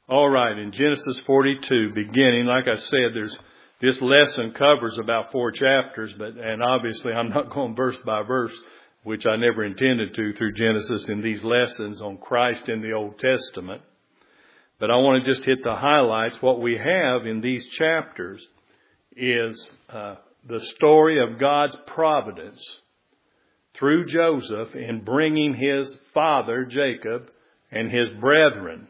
All right, in Genesis 42, beginning, like I said, this lesson covers about 4 chapters, and obviously I'm not going verse by verse, which I never intended to through Genesis in these lessons on Christ in the Old Testament. But I want to just hit the highlights. What we have in these chapters is the story of God's providence through Joseph in bringing his father, Jacob, and his brethren,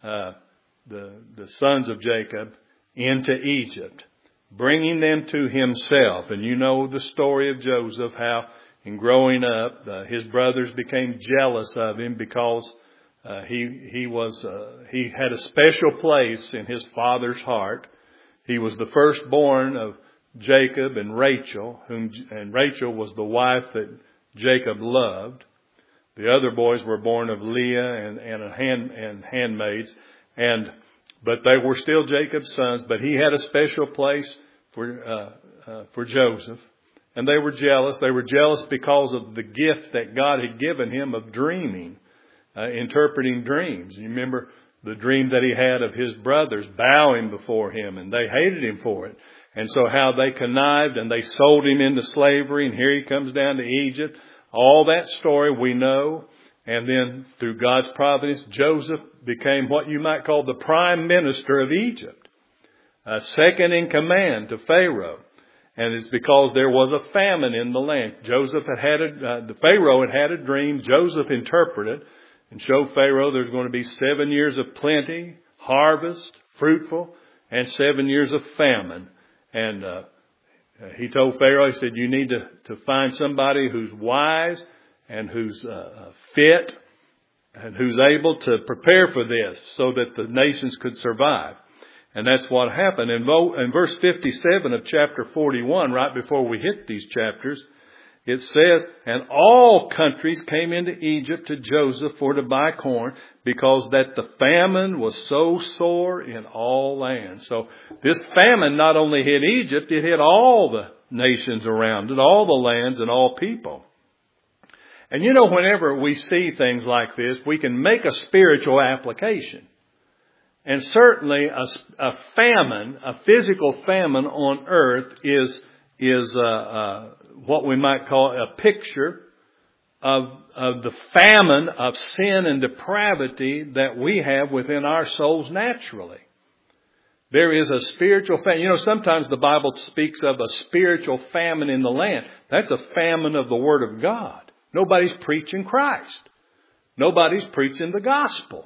the sons of Jacob, into Egypt, bringing them to himself. And you know the story of Joseph, how in growing up, his brothers became jealous of him because he had a special place in his father's heart. He was the firstborn of Jacob and Rachel, and Rachel was the wife that Jacob loved. The other boys were born of Leah and handmaids, but they were still Jacob's sons. But he had a special place for Joseph, and they were jealous. They were jealous because of the gift that God had given him of dreaming, interpreting dreams. You remember the dream that he had of his brothers bowing before him, and they hated him for it. And so how they connived and they sold him into slavery, and here he comes down to Egypt. All that story we know. And then through God's providence, Joseph became what you might call the prime minister of Egypt, second in command to Pharaoh. And it's because there was a famine in the land. The Pharaoh had a dream. Joseph interpreted and showed Pharaoh there's going to be 7 years of plenty, harvest, fruitful, and 7 years of famine. And he told Pharaoh, he said, you need to find somebody who's wise and who's fit and who's able to prepare for this so that the nations could survive. And that's what happened. In verse 57 of chapter 41, right before we hit these chapters, it says, and all countries came into Egypt to Joseph for to buy corn, because that the famine was so sore in all lands. So this famine not only hit Egypt, it hit all the nations around it, all the lands and all people. And you know, whenever we see things like this, we can make a spiritual application. And certainly a famine, a physical famine on earth is what we might call a picture of the famine of sin and depravity that we have within our souls naturally. There is a spiritual famine. You know, sometimes the Bible speaks of a spiritual famine in the land. That's a famine of the Word of God. Nobody's preaching Christ. Nobody's preaching the gospel.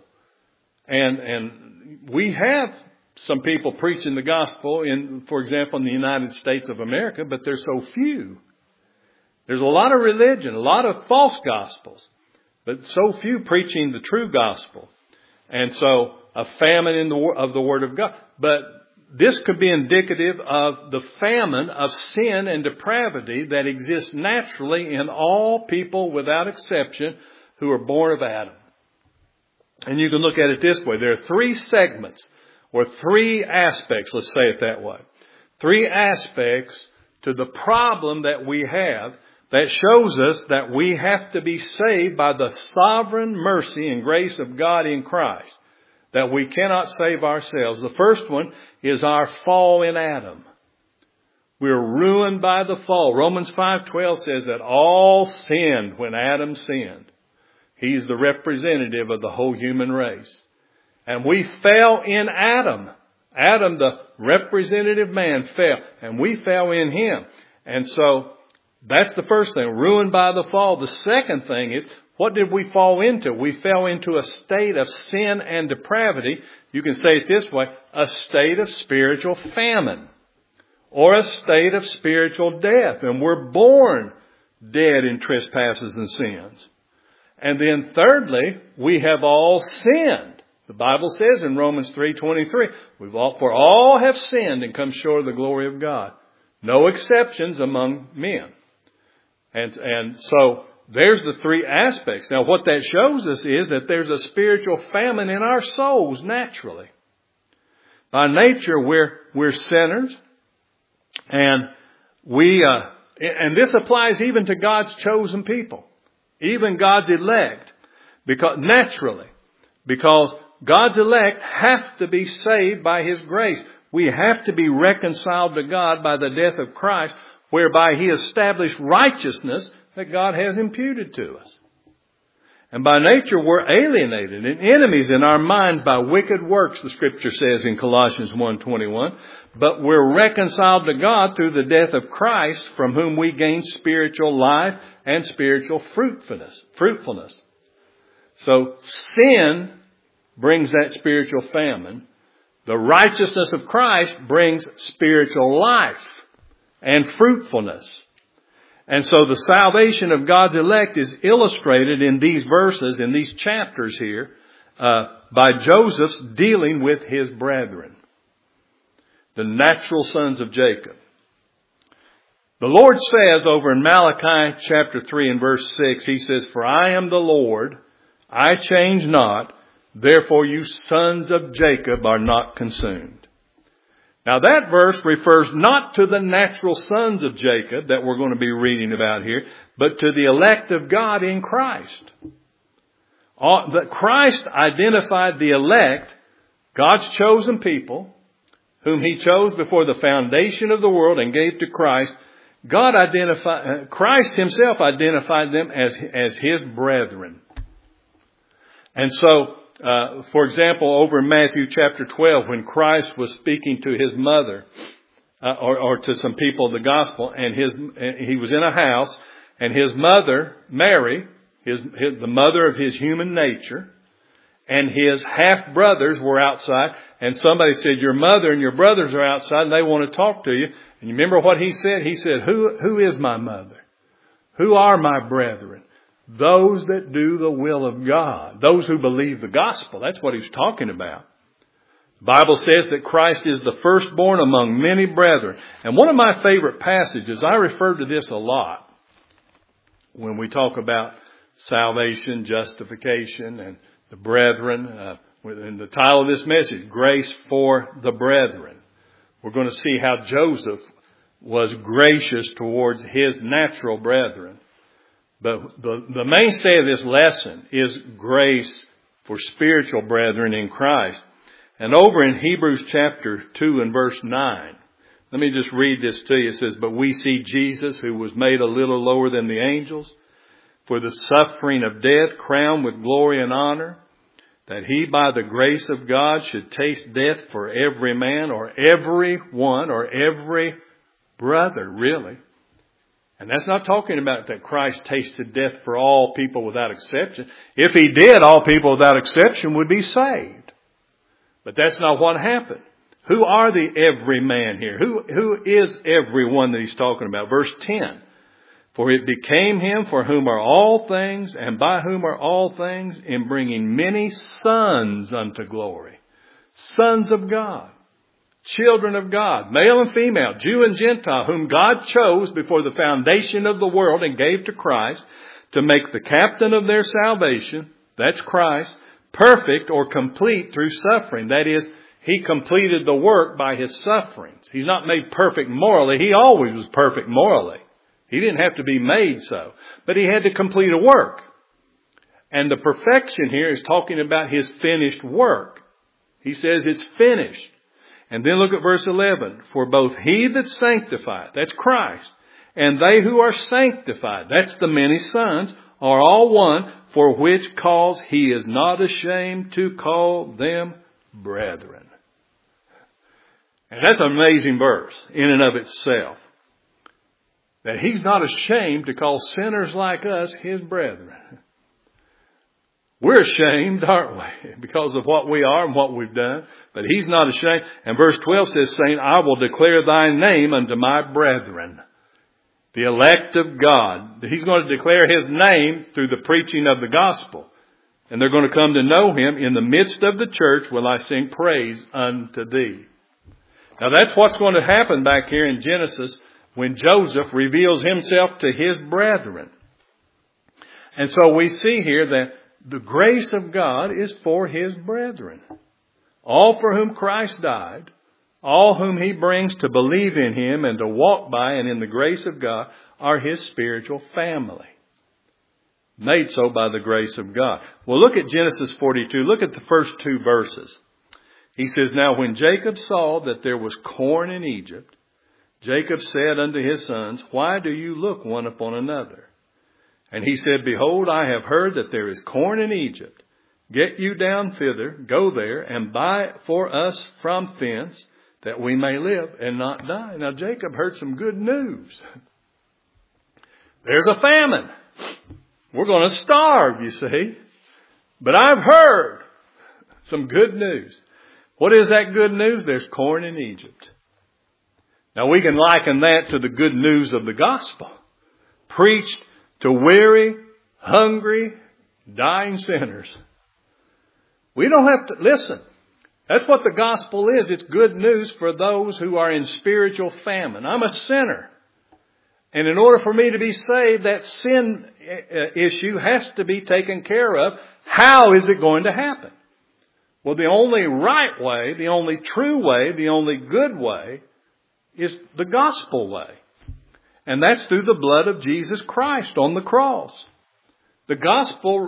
And we have some people preaching the gospel for example, in the United States of America, but there's so few. There's a lot of religion, a lot of false gospels, but so few preaching the true gospel. And so a famine of the Word of God. But this could be indicative of the famine of sin and depravity that exists naturally in all people without exception who are born of Adam. And you can look at it this way. There are 3 segments or 3 aspects, let's say it that way. 3 aspects to the problem that we have that shows us that we have to be saved by the sovereign mercy and grace of God in Christ, that we cannot save ourselves. The first one is our fall in Adam. We're ruined by the fall. Romans 5:12 says that all sinned when Adam sinned. He's the representative of the whole human race. And we fell in Adam. Adam, the representative man, fell. And we fell in him. And so that's the first thing, ruined by the fall. The second thing is, what did we fall into? We fell into a state of sin and depravity. You can say it this way, a state of spiritual famine or a state of spiritual death. And we're born dead in trespasses and sins. And then thirdly, we have all sinned. The Bible says in Romans 3:23, for all have sinned and come short of the glory of God. No exceptions among men. And so there's the 3 aspects. Now what that shows us is that there's a spiritual famine in our souls naturally. By nature, we're sinners. And and this applies even to God's chosen people. Even God's elect. Because God's elect have to be saved by His grace. We have to be reconciled to God by the death of Christ, whereby He established righteousness that God has imputed to us. And by nature, we're alienated and enemies in our minds by wicked works, the Scripture says in Colossians 1:21. But we're reconciled to God through the death of Christ, from whom we gain spiritual life and spiritual fruitfulness. So sin brings that spiritual famine. The righteousness of Christ brings spiritual life and fruitfulness. And so the salvation of God's elect is illustrated in these verses, in these chapters here, by Joseph's dealing with his brethren, the natural sons of Jacob. The Lord says over in Malachi chapter 3 and verse 6, He says, "For I am the Lord, I change not, therefore you sons of Jacob are not consumed." Now that verse refers not to the natural sons of Jacob that we're going to be reading about here, but to the elect of God in Christ. That Christ identified the elect, God's chosen people, whom He chose before the foundation of the world and gave to Christ. Christ Himself identified them as His brethren. And so, for example, over in Matthew chapter 12, when Christ was speaking to His mother, or to some people of the gospel, and he was in a house, and His mother, Mary, the mother of His human nature, and His half-brothers were outside, and somebody said, "Your mother and your brothers are outside, and they want to talk to you." And you remember what He said? He said, Who is my mother? Who are my brethren? Those that do the will of God. Those who believe the gospel. That's what He's talking about. The Bible says that Christ is the firstborn among many brethren. And one of my favorite passages, I refer to this a lot when we talk about salvation, justification, and the brethren. In the title of this message, Grace for the Brethren. We're going to see how Joseph was gracious towards his natural brethren. But the mainstay of this lesson is grace for spiritual brethren in Christ. And over in Hebrews chapter 2 and verse 9, let me just read this to you. It says, "But we see Jesus, who was made a little lower than the angels, for the suffering of death, crowned with glory and honor, that He by the grace of God should taste death for every man," or every one, or every brother, really. And that's not talking about that Christ tasted death for all people without exception. If He did, all people without exception would be saved. But that's not what happened. Who are the every man here? Who is everyone that He's talking about? Verse 10. "For it became Him for whom are all things, and by whom are all things, in bringing many sons unto glory." Sons of God. Children of God, male and female, Jew and Gentile, whom God chose before the foundation of the world and gave to Christ to make the captain of their salvation, that's Christ, perfect or complete through suffering. That is, He completed the work by His sufferings. He's not made perfect morally. He always was perfect morally. He didn't have to be made so, but He had to complete a work. And the perfection here is talking about His finished work. He says it's finished. And then look at verse 11. "For both He that sanctifieth," that's Christ, "and they who are sanctified," that's the many sons, "are all one, for which cause He is not ashamed to call them brethren." And that's an amazing verse in and of itself. That He's not ashamed to call sinners like us His brethren. We're ashamed, aren't we? Because of what we are and what we've done. But He's not ashamed. And verse 12 says, saying, "I will declare Thy name unto my brethren." The elect of God. He's going to declare His name through the preaching of the gospel. And they're going to come to know Him. "In the midst of the church will I sing praise unto Thee." Now that's what's going to happen back here in Genesis when Joseph reveals himself to his brethren. And so we see here that the grace of God is for His brethren. All for whom Christ died, all whom He brings to believe in Him and to walk by and in the grace of God, are His spiritual family. Made so by the grace of God. Well, look at Genesis 42. Look at the first 2 verses. He says, Now when Jacob saw that there was corn in Egypt, Jacob said unto his sons, Why do you look one upon another? And he said, Behold, I have heard that there is corn in Egypt. Get you down thither, go there, and buy for us from thence, that we may live and not die. Now Jacob heard some good news. There's a famine. We're going to starve, you see. But I've heard some good news. What is that good news? There's corn in Egypt. Now we can liken that to the good news of the gospel. Preached to weary, hungry, dying sinners. We don't have to, listen, that's what the gospel is. It's good news for those who are in spiritual famine. I'm a sinner. And in order for me to be saved, that sin issue has to be taken care of. How is it going to happen? Well, the only right way, the only true way, the only good way is the gospel way. And that's through the blood of Jesus Christ on the cross. The gospel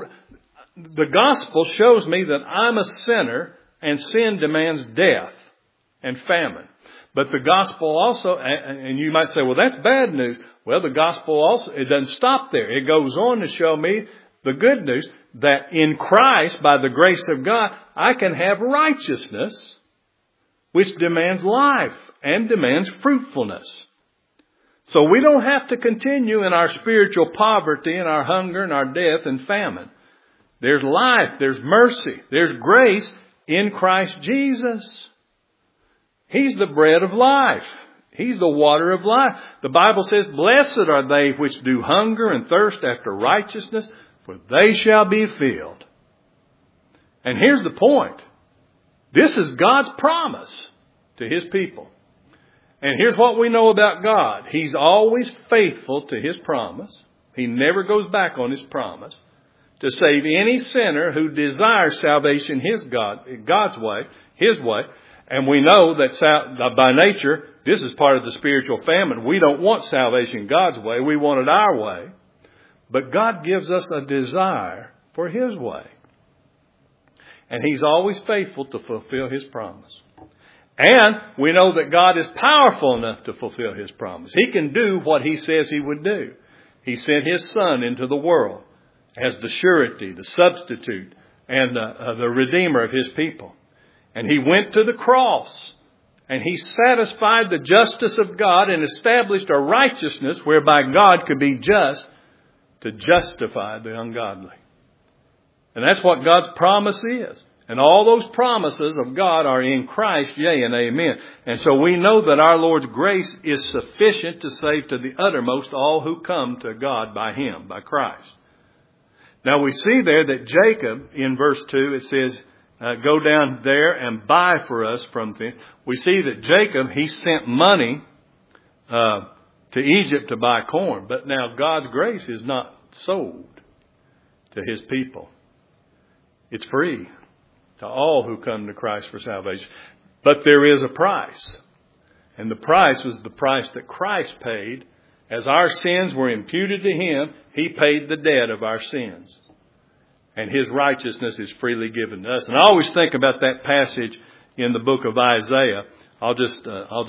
shows me that I'm a sinner and sin demands death and famine. But the gospel also, and you might say, well, that's bad news. Well, the gospel also, it doesn't stop there. It goes on to show me the good news that in Christ, by the grace of God, I can have righteousness, which demands life and demands fruitfulness. So we don't have to continue in our spiritual poverty and our hunger and our death and famine. There's life, there's mercy, there's grace in Christ Jesus. He's the bread of life. He's the water of life. The Bible says, Blessed are they which do hunger and thirst after righteousness, for they shall be filled. And here's the point. This is God's promise to His people. And here's what we know about God. He's always faithful to His promise. He never goes back on His promise to save any sinner who desires salvation God's way, His way. And we know that by nature, this is part of the spiritual famine. We don't want salvation God's way. We want it our way. But God gives us a desire for His way. And He's always faithful to fulfill His promise. And we know that God is powerful enough to fulfill His promise. He can do what He says He would do. He sent His Son into the world as the surety, the substitute, and the Redeemer of His people. And He went to the cross and He satisfied the justice of God and established a righteousness whereby God could be just to justify the ungodly. And that's what God's promise is. And all those promises of God are in Christ, yea and amen. And so we know that our Lord's grace is sufficient to save to the uttermost all who come to God by Him, by Christ. Now we see there that Jacob, in verse 2, it says, go down there and buy for us from things. We see that Jacob, he sent money to Egypt to buy corn. But now God's grace is not sold to His people. It's free to all who come to Christ for salvation. But there is a price. And the price was the price that Christ paid. As our sins were imputed to Him, He paid the debt of our sins. And His righteousness is freely given to us. And I always think about that passage in the book of Isaiah. I'll just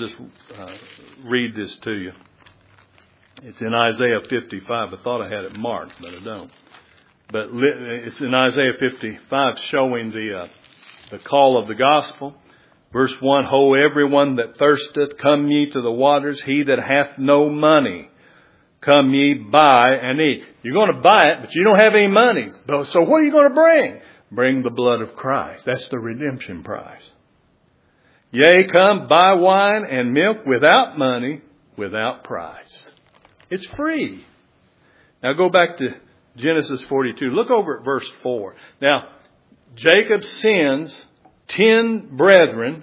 read this to you. It's in Isaiah 55. I thought I had it marked, but I don't. But it's in Isaiah 55 showing the call of the gospel. Verse 1, Ho, everyone that thirsteth, come ye to the waters. He that hath no money, come ye, buy and eat. You're going to buy it, but you don't have any money. So what are you going to bring? Bring the blood of Christ. That's the redemption price. Yea, come, buy wine and milk without money, without price. It's free. Now go back to Genesis 42. Look over at verse 4. Now, Jacob sends 10 brethren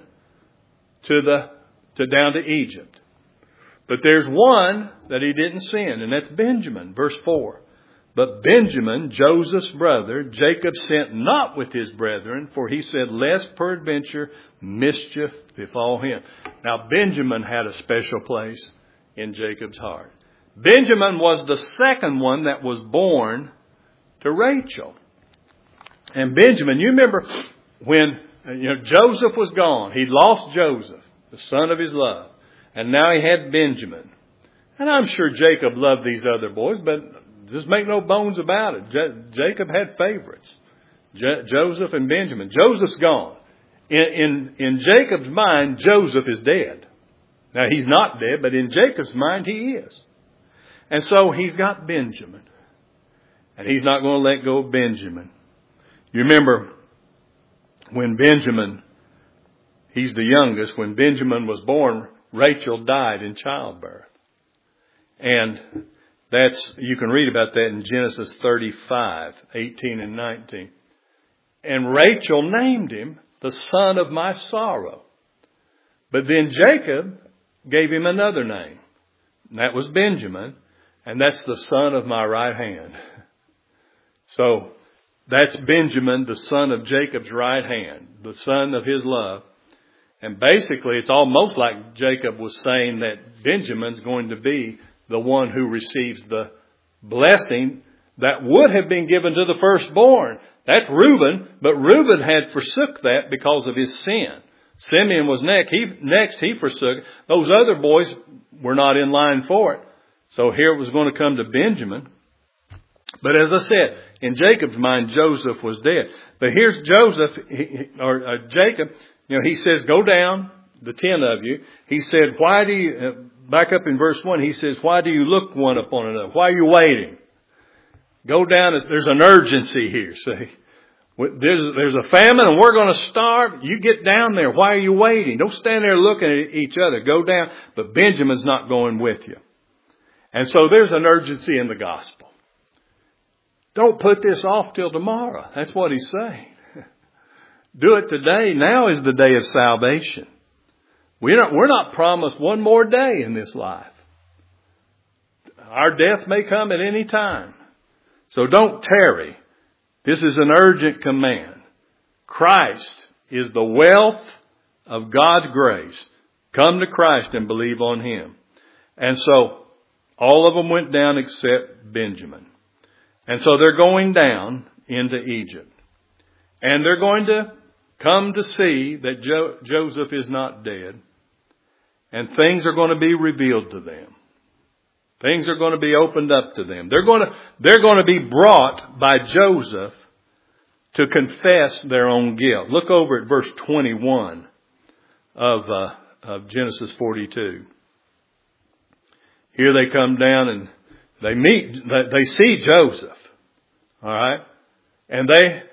down to Egypt. But there's one that he didn't send, and that's Benjamin. Verse 4. But Benjamin, Joseph's brother, Jacob sent not with his brethren, for he said, lest peradventure mischief befall him. Now, Benjamin had a special place in Jacob's heart. Benjamin was the second one that was born to Rachel. And Benjamin, you remember when Joseph was gone. He'd lost Joseph, the son of his love. And now he had Benjamin. And I'm sure Jacob loved these other boys, but just make no bones about it. Jacob had favorites. Joseph and Benjamin. Joseph's gone. In Jacob's mind, Joseph is dead. Now, he's not dead, but in Jacob's mind, he is. And so he's got Benjamin. And he's not going to let go of Benjamin. You remember when Benjamin, he's the youngest, when Benjamin was born, Rachel died in childbirth. And you can read about that in Genesis 35, 18 and 19. And Rachel named him the son of my sorrow. But then Jacob gave him another name. And that was Benjamin. And that's the son of my right hand. So that's Benjamin, the son of Jacob's right hand, the son of his love. And basically, it's almost like Jacob was saying that Benjamin's going to be the one who receives the blessing that would have been given to the firstborn. That's Reuben, but Reuben had forsook that because of his sin. Simeon was next. He forsook. Those other boys were not in line for it. So here it was going to come to Benjamin. But as I said, in Jacob's mind, Joseph was dead. But here's Jacob. He says, go down, the 10 of you. He said, back up in verse 1, he says, why do you look one upon another? Why are you waiting? Go down. There's an urgency here. See, there's a famine and we're going to starve. You get down there. Why are you waiting? Don't stand there looking at each other. Go down. But Benjamin's not going with you. And so there's an urgency in the gospel. Don't put this off till tomorrow. That's what he's saying. Do it today. Now is the day of salvation. We're not promised one more day in this life. Our death may come at any time. So don't tarry. This is an urgent command. Christ is the wealth of God's grace. Come to Christ and believe on Him. And so all of them went down except Benjamin. And so they're going down into Egypt. And they're going to come to see that Joseph is not dead. And things are going to be revealed to them. Things are going to be opened up to them. They're going to be brought by Joseph to confess their own guilt. Look over at verse 21 of Genesis 42. Here they come down and they see Joseph. All right. And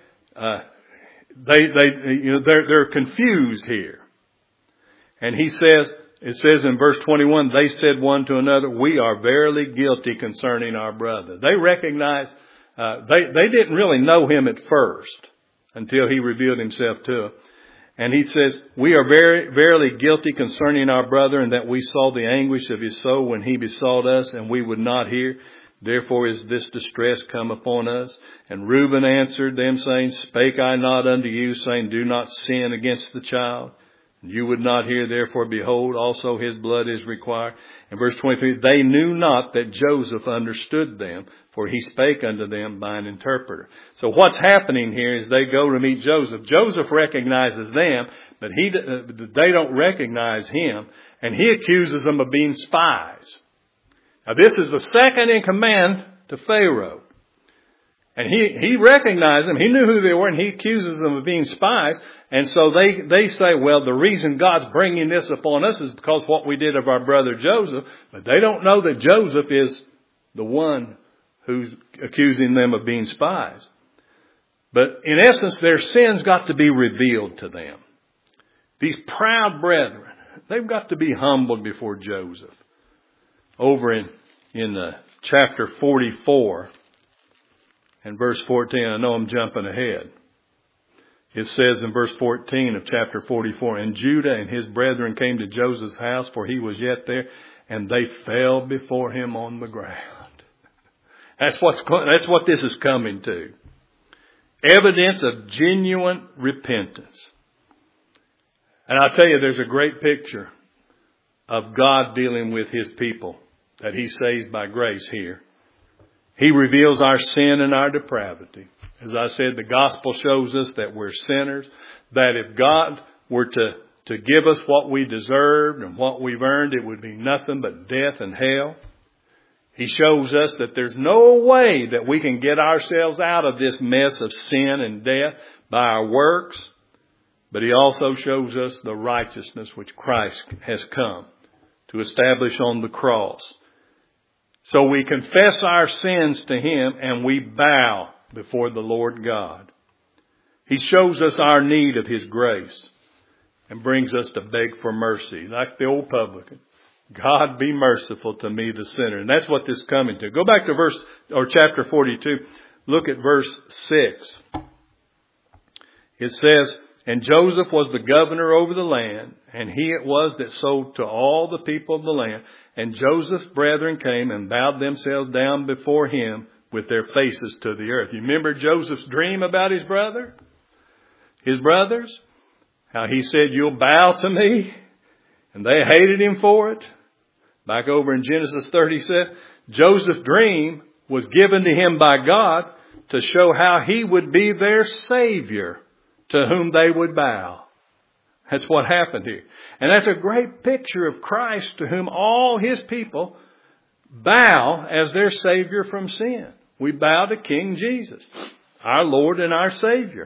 they're confused here. And it says in verse 21, they said one to another, we are verily guilty concerning our brother. They recognized, they didn't really know him at first until he revealed himself to them. And he says, we are verily guilty concerning our brother, and that we saw the anguish of his soul when he besought us, and we would not hear. Therefore is this distress come upon us. And Reuben answered them, saying, spake I not unto you, saying, do not sin against the child? You would not hear, therefore, behold, also his blood is required. In verse 23, they knew not that Joseph understood them, for he spake unto them by an interpreter. So what's happening here is they go to meet Joseph. Joseph recognizes them, but they don't recognize him, and he accuses them of being spies. Now this is the second in command to Pharaoh. And he recognized them. He knew who they were, and he accuses them of being spies. And so they say, well, the reason God's bringing this upon us is because what we did of our brother Joseph. But they don't know that Joseph is the one who's accusing them of being spies. But in essence, their sins got to be revealed to them. These proud brethren, they've got to be humbled before Joseph. Over in chapter 44 and verse 14, I know I'm jumping ahead. It says in verse 14 of chapter 44, and Judah and his brethren came to Joseph's house, for he was yet there, and they fell before him on the ground. That's what this is coming to. Evidence of genuine repentance. And I'll tell you, there's a great picture of God dealing with his people that he saves by grace here He reveals our sin and our depravity. As I said, the gospel shows us that we're sinners, that if God were to give us what we deserved and what we've earned, it would be nothing but death and hell. He shows us that there's no way that we can get ourselves out of this mess of sin and death by our works. But He also shows us the righteousness which Christ has come to establish on the cross. So we confess our sins to Him and we bow before the Lord God. He shows us our need of His grace and brings us to beg for mercy, like the old publican. God, be merciful to me, the sinner. And that's what this is coming to. Go back to chapter 42. Look at verse 6. It says, and Joseph was the governor over the land, and he it was that sold to all the people of the land. And Joseph's brethren came and bowed themselves down before him with their faces to the earth. You remember Joseph's dream about his brothers? How he said, you'll bow to me? And they hated him for it. Back over in Genesis 37, Joseph's dream was given to him by God to show how he would be their Savior to whom they would bow. That's what happened here. And that's a great picture of Christ to whom all His people bow as their Savior from sin. We bow to King Jesus, our Lord and our Savior.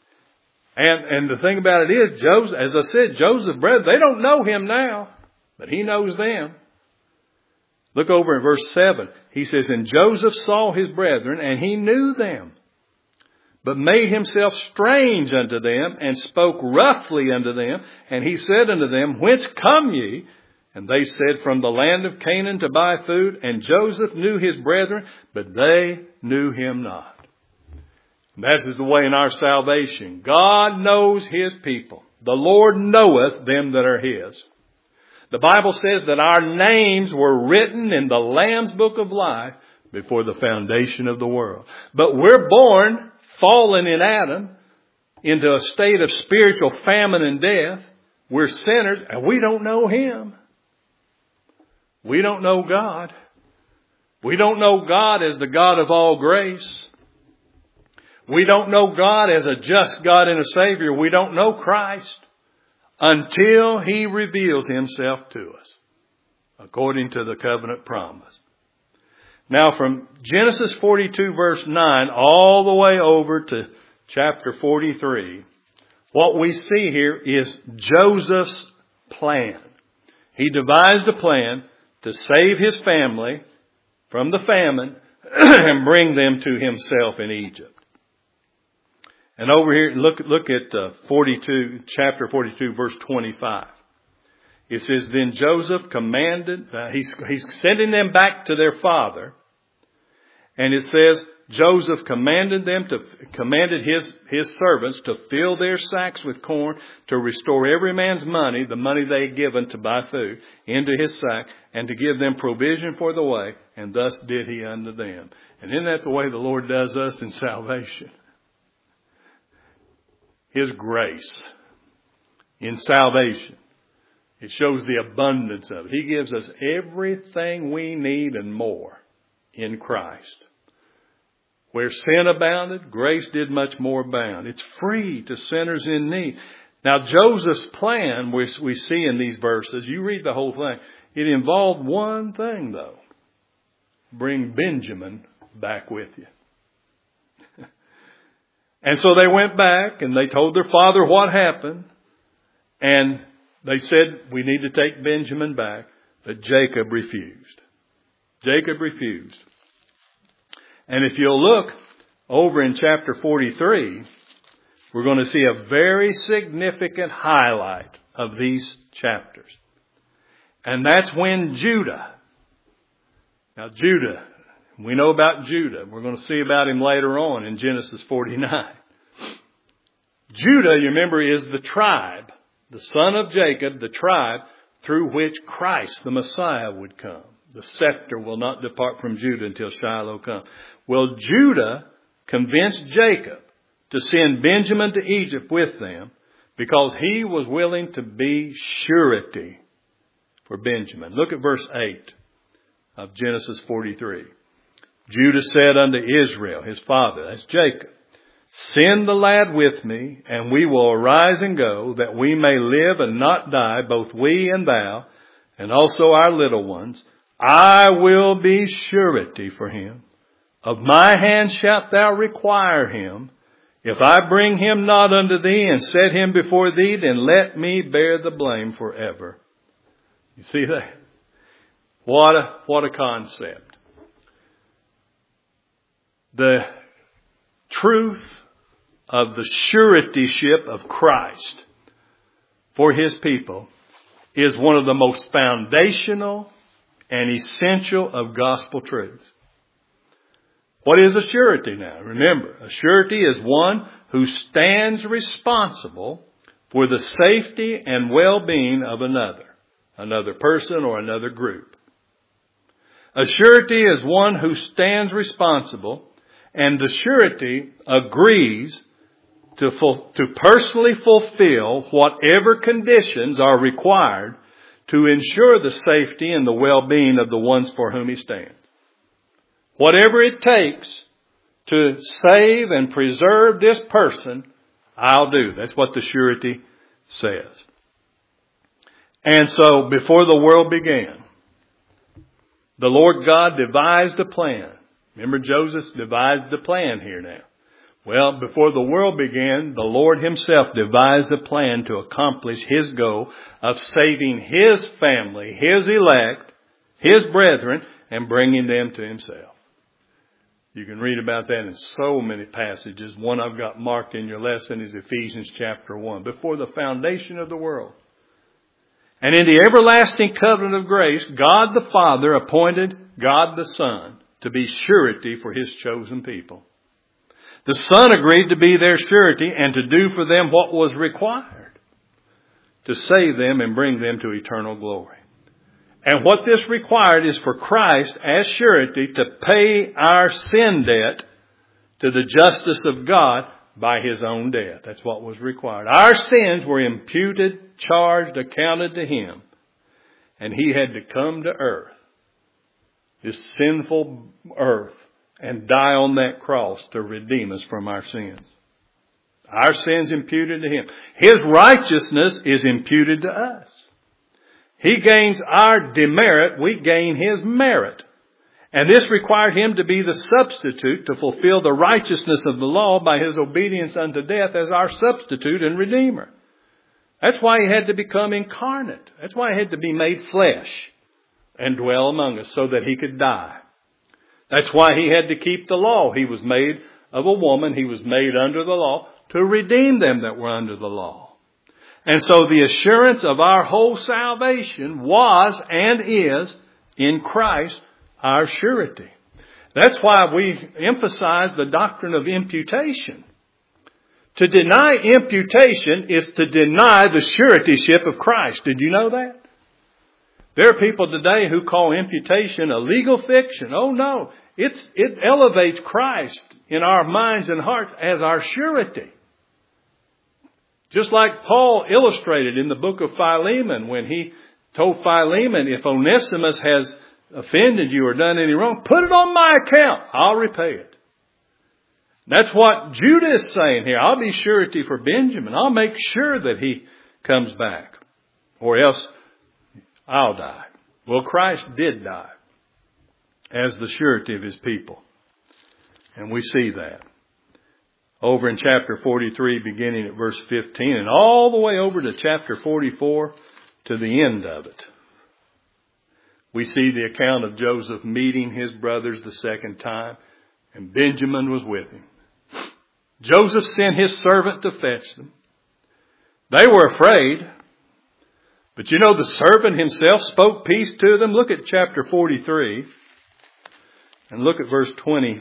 And the thing about it is, as I said, Joseph's brethren, they don't know him now, but he knows them. Look over in verse 7. He says, and Joseph saw his brethren, and he knew them, but made himself strange unto them, and spoke roughly unto them. And he said unto them, whence come ye? And they said, from the land of Canaan to buy food. And Joseph knew his brethren, but they knew him not. That is the way in our salvation. God knows His people. The Lord knoweth them that are His. The Bible says that our names were written in the Lamb's book of life before the foundation of the world. But we're born, fallen in Adam, into a state of spiritual famine and death. We're sinners and we don't know Him. We don't know God. We don't know God as the God of all grace. We don't know God as a just God and a Savior. We don't know Christ until He reveals Himself to us, according to the covenant promise. Now from Genesis 42 verse 9 all the way over to chapter 43, what we see here is Joseph's plan. He devised a plan to save his family from the famine and bring them to himself in Egypt. And over here, look at chapter 42, verse 25. It says, then Joseph commanded, he's sending them back to their father. And it says, Joseph commanded his servants to fill their sacks with corn, to restore every man's money, the money they had given to buy food, into his sack, and to give them provision for the way. And thus did he unto them. And isn't that the way the Lord does us in salvation? His grace in salvation. It shows the abundance of it. He gives us everything we need and more in Christ. Where sin abounded, grace did much more abound. It's free to sinners in need. Now Joseph's plan, we see in these verses, you read the whole thing, it involved one thing though. Bring Benjamin back with you. And so they went back and they told their father what happened. And they said, we need to take Benjamin back. But Jacob refused. Jacob refused. And if you'll look over in chapter 43, we're going to see a very significant highlight of these chapters. And that's when Judah. Now Judah, we know about Judah. We're going to see about him later on in Genesis 49. Judah, you remember, is the tribe, the son of Jacob, the tribe through which Christ, the Messiah, would come. The scepter will not depart from Judah until Shiloh come. Well, Judah convinced Jacob to send Benjamin to Egypt with them because he was willing to be surety for Benjamin. Look at verse 8 of Genesis 43. Judah said unto Israel, his father, that's Jacob, send the lad with me, and we will arise and go, that we may live and not die, both we and thou, and also our little ones. I will be surety for him. Of my hand shalt thou require him. If I bring him not unto thee and set him before thee, then let me bear the blame forever. You see that? What a concept. The truth of the suretyship of Christ for his people is one of the most foundational and essential of gospel truths. What is a surety now? Remember, a surety is one who stands responsible for the safety and well-being of another person or another group. A surety is one who stands responsible, and the surety agrees to personally fulfill whatever conditions are required to ensure the safety and the well-being of the ones for whom he stands. Whatever it takes to save and preserve this person, I'll do. That's what the surety says. And so, before the world began, the Lord God devised a plan. Remember, Joseph devised the plan here now. Well, before the world began, the Lord himself devised a plan to accomplish his goal of saving his family, his elect, his brethren, and bringing them to himself. You can read about that in so many passages. One I've got marked in your lesson is Ephesians chapter 1. Before the foundation of the world. And in the everlasting covenant of grace, God the Father appointed God the Son to be surety for his chosen people. The Son agreed to be their surety and to do for them what was required to save them and bring them to eternal glory. And what this required is for Christ as surety to pay our sin debt to the justice of God by his own death. That's what was required. Our sins were imputed, charged, accounted to him. And he had to come to earth, this sinful earth, and die on that cross to redeem us from our sins. Our sins imputed to him. His righteousness is imputed to us. He gains our demerit, we gain his merit. And this required him to be the substitute to fulfill the righteousness of the law by his obedience unto death as our substitute and redeemer. That's why he had to become incarnate. That's why he had to be made flesh and dwell among us so that he could die. That's why he had to keep the law. He was made of a woman. He was made under the law to redeem them that were under the law. And so the assurance of our whole salvation was and is in Christ our surety. That's why we emphasize the doctrine of imputation. To deny imputation is to deny the suretyship of Christ. Did you know that? There are people today who call imputation a legal fiction. Oh no, it elevates Christ in our minds and hearts as our surety. Just like Paul illustrated in the book of Philemon when he told Philemon, if Onesimus has offended you or done any wrong, put it on my account. I'll repay it. That's what Judah is saying here. I'll be surety for Benjamin. I'll make sure that he comes back, or else I'll die. Well, Christ did die as the surety of his people. And we see that over in chapter 43, beginning at verse 15, and all the way over to chapter 44 to the end of it. We see the account of Joseph meeting his brothers the second time, and Benjamin was with him. Joseph sent his servant to fetch them. They were afraid, but you know the servant himself spoke peace to them. Look at chapter 43 and look at verse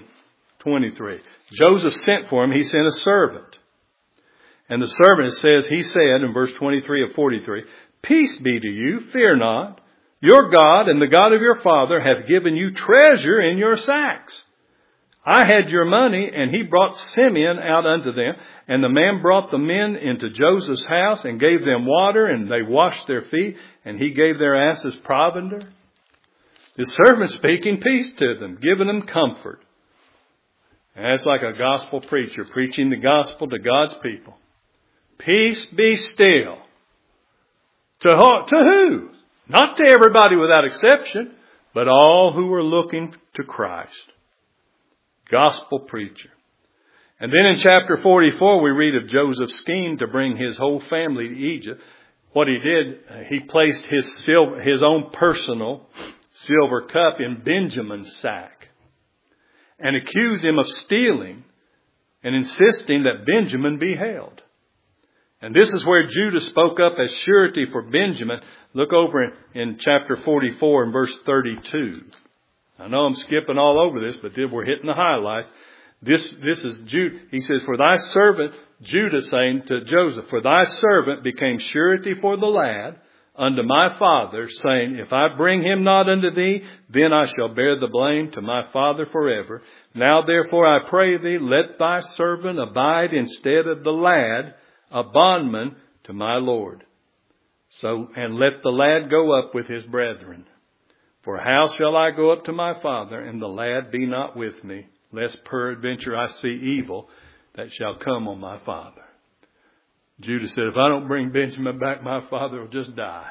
23. Joseph sent for him, he sent a servant. And the servant, it says, he said in verse 23 of 43, peace be to you, fear not. Your God and the God of your father hath given you treasure in your sacks. I had your money, and he brought Simeon out unto them. And the man brought the men into Joseph's house and gave them water, and they washed their feet, and he gave their asses provender. The servant speaking peace to them, giving them comfort. And that's like a gospel preacher preaching the gospel to God's people. Peace be still. To who? Not to everybody without exception, but all who are looking to Christ. Gospel preacher. And then in chapter 44, we read of Joseph's scheme to bring his whole family to Egypt. What he did, he placed his own personal silver cup in Benjamin's sack and accused him of stealing and insisting that Benjamin be held. And this is where Judah spoke up as surety for Benjamin. Look over in chapter 44 and verse 32. I know I'm skipping all over this, but then we're hitting the highlights. This is Judah. He says, for thy servant, Judah saying to Joseph, for thy servant became surety for the lad unto my father, saying, if I bring him not unto thee, then I shall bear the blame to my father forever. Now therefore I pray thee, let thy servant abide instead of the lad, a bondman to my Lord. So, and let the lad go up with his brethren. For how shall I go up to my father, and the lad be not with me, lest peradventure I see evil that shall come on my father. Judah said, if I don't bring Benjamin back, my father will just die.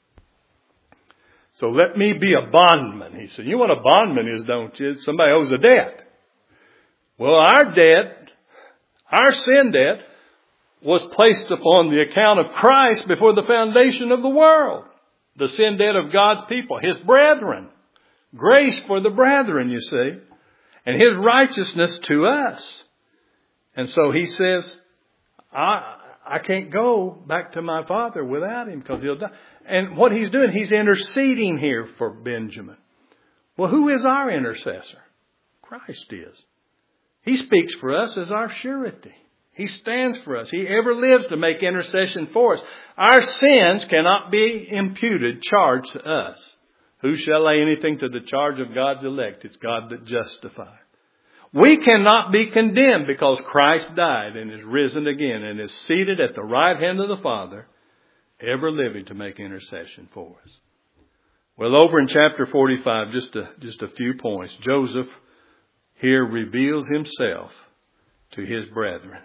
So let me be a bondman. He said, you know what a bondman is, don't you? Somebody owes a debt. Well, our debt, our sin debt, was placed upon the account of Christ before the foundation of the world. The sin debt of God's people, His brethren. Grace for the brethren, you see. And His righteousness to us. And so He says, I can't go back to my father without him because he'll die. And what He's doing, He's interceding here for Benjamin. Well, who is our intercessor? Christ is. He speaks for us as our surety. He stands for us. He ever lives to make intercession for us. Our sins cannot be imputed, charged to us. Who shall lay anything to the charge of God's elect? It's God that justifies. We cannot be condemned because Christ died and is risen again and is seated at the right hand of the Father, ever living to make intercession for us. Well, over in chapter 45, just a few points. Joseph here reveals himself to his brethren.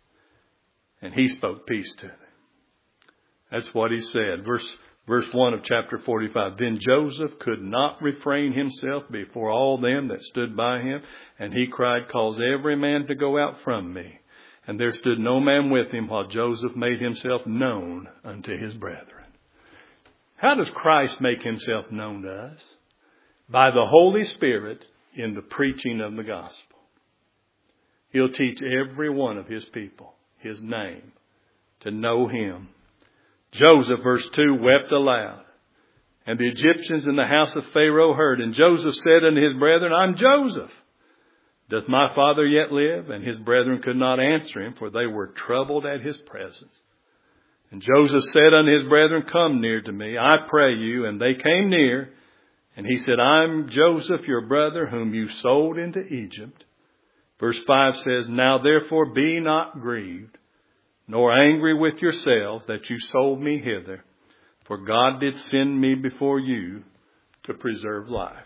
And he spoke peace to them. That's what he said. Verse 1 of chapter 45. Then Joseph could not refrain himself before all them that stood by him. And he cried, cause every man to go out from me. And there stood no man with him while Joseph made himself known unto his brethren. How does Christ make himself known to us? By the Holy Spirit in the preaching of the gospel. He'll teach every one of his people His name, to know Him. Joseph, verse 2, wept aloud. And the Egyptians in the house of Pharaoh heard. And Joseph said unto his brethren, I'm Joseph. Doth my father yet live? And his brethren could not answer him, for they were troubled at his presence. And Joseph said unto his brethren, come near to me, I pray you. And they came near. And he said, I'm Joseph, your brother, whom you sold into Egypt. Verse 5 says, now therefore be not grieved, nor angry with yourselves that you sold me hither. For God did send me before you to preserve life.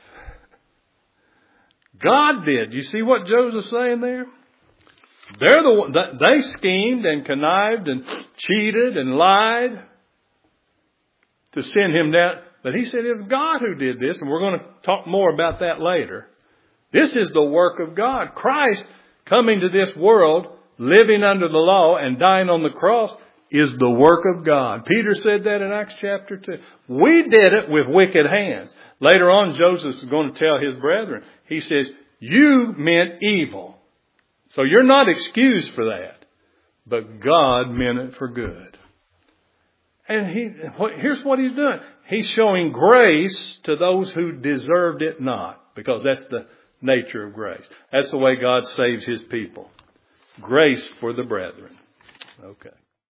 God did. You see what Joseph's saying there? They're the one, they schemed and connived and cheated and lied to send him down. But he said it's God who did this, and we're going to talk more about that later. This is the work of God. Christ coming to this world, living under the law and dying on the cross is the work of God. Peter said that in Acts chapter 2. We did it with wicked hands. Later on, Joseph is going to tell his brethren. He says, you meant evil. So you're not excused for that. But God meant it for good. And here's what He's doing. He's showing grace to those who deserved it not. Because that's the nature of grace. That's the way God saves His people. Grace for the brethren. Okay.